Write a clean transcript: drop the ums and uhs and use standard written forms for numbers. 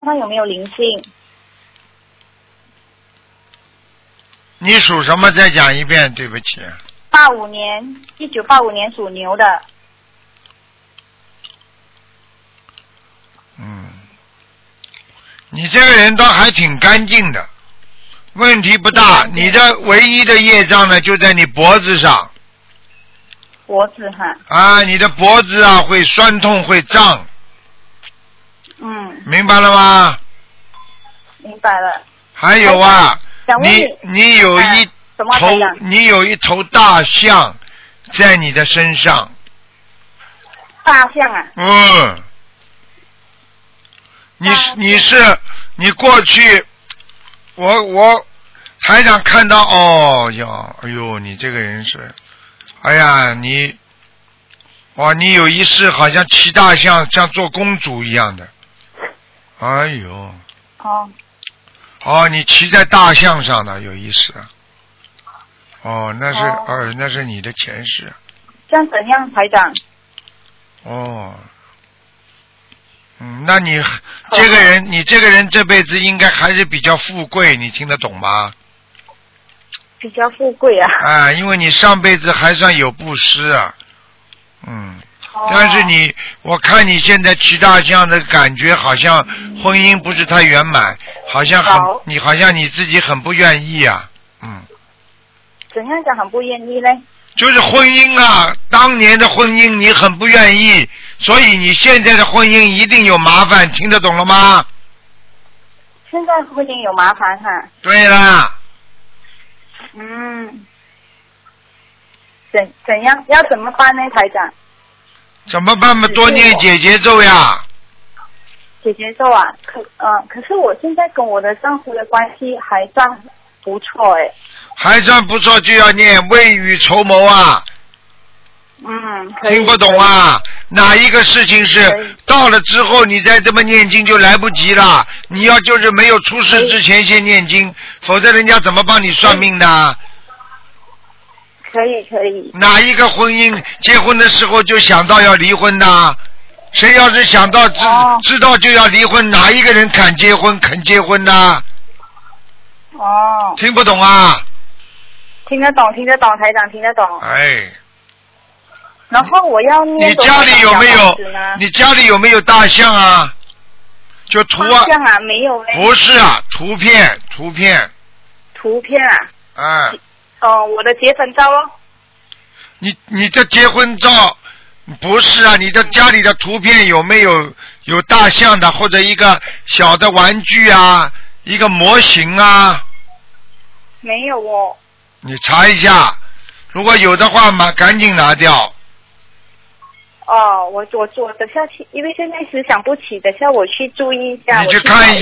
他有没有灵性？ 你属什么？再讲一遍，对不起。 1985年属牛的。 你这个人倒还挺干净的，问题不大。你的唯一的业障呢，就在你脖子上。 脖子哈。 啊，你的脖子啊会酸痛会胀。明白了吗？ 明白了。 还有啊， 你有一头大象在你的身上。 大象啊？ 你过去，我台长看到哎呦，你这个人是，哎呀，你有一世好像骑大象，像做公主一样的，哎呦。你骑在大象上的有一世。那是你的前世。 这样怎样，台长？ 那你这个人这辈子应该还是比较富贵，你听得懂吗？ 比较富贵啊。 因为你上辈子还算有布施啊。但是我看你现在骑大象的感觉，好像婚姻不是太圆满，好像你自己很不愿意啊。 怎样讲很不愿意呢？ 就是婚姻啊，当年的婚姻你很不愿意，所以你现在的婚姻一定有麻烦，听得懂了吗？ 现在婚姻有麻烦哈。 对啦。 怎样要怎么办呢，台长？ 怎么办嘛？多念解结咒呀。 解结咒啊，可是我现在跟我的丈夫的关系还算不错哎。 还算不错，就要念未雨绸缪啊。听不懂啊？哪一个事情是到了之后你再这么念经就来不及了？你要就是没有出事之前先念经，否则人家怎么帮你算命的？ 可以。 哪一个婚姻结婚的时候就想到要离婚的？谁要是想到知道就要离婚，哪一个人肯结婚呢？听不懂啊？ 听得懂，台长听得懂。然后我要念。 你家里有没有大象啊？就图啊。 大象啊，没有嘞。 不是啊，图片。 啊。我的结婚照哦。 你的结婚照不是啊？你的家里的图片有没有大象的，或者一个小的玩具啊，一个模型啊？ 没有哦。 你查一下，如果有的话赶紧拿掉。 我等下去，因为现在是想不起，等下我去注意一下。 你去看一下。